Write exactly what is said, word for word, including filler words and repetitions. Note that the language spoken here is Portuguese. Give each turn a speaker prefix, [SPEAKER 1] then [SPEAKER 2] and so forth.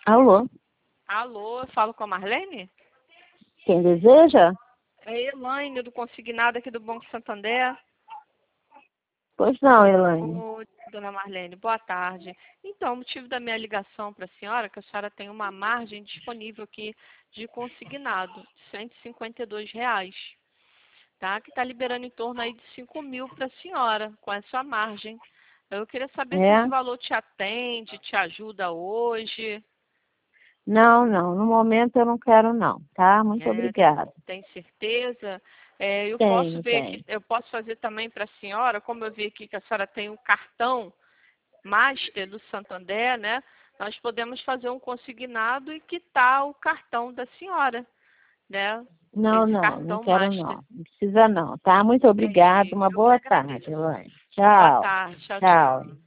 [SPEAKER 1] Alô?
[SPEAKER 2] Alô, eu falo com a Marlene?
[SPEAKER 1] Quem deseja?
[SPEAKER 2] É a Elaine, do Consignado aqui do Banco Santander.
[SPEAKER 1] Pois não, Elaine.
[SPEAKER 2] Oi, dona Marlene, boa tarde. Então, o motivo da minha ligação para a senhora é que a senhora tem uma margem disponível aqui de consignado, cento e cinquenta e dois reais, tá? Que está liberando em torno aí de cinco mil para a senhora, com essa margem. Eu queria saber se
[SPEAKER 1] É?
[SPEAKER 2] esse valor te atende, te ajuda hoje.
[SPEAKER 1] Não, não. No momento eu não quero não, tá? Muito
[SPEAKER 2] É,
[SPEAKER 1] obrigada.
[SPEAKER 2] tem certeza? É, eu posso
[SPEAKER 1] Tenho,
[SPEAKER 2] ver que
[SPEAKER 1] tenho.
[SPEAKER 2] eu posso fazer também para a senhora, como eu vi aqui que a senhora tem um cartão Master do Santander, né? Nós podemos fazer um consignado e quitar o cartão da senhora, né?
[SPEAKER 1] Não,
[SPEAKER 2] Esse
[SPEAKER 1] não, não
[SPEAKER 2] cartão
[SPEAKER 1] quero
[SPEAKER 2] Master.
[SPEAKER 1] não. Não precisa não, tá? Muito obrigada.
[SPEAKER 2] Entendi.
[SPEAKER 1] Uma
[SPEAKER 2] Eu que
[SPEAKER 1] boa tarde,
[SPEAKER 2] agradeço.
[SPEAKER 1] Elaine.
[SPEAKER 2] Boa
[SPEAKER 1] Tchau.
[SPEAKER 2] tarde. Tchau,
[SPEAKER 1] Tchau.
[SPEAKER 2] tchau.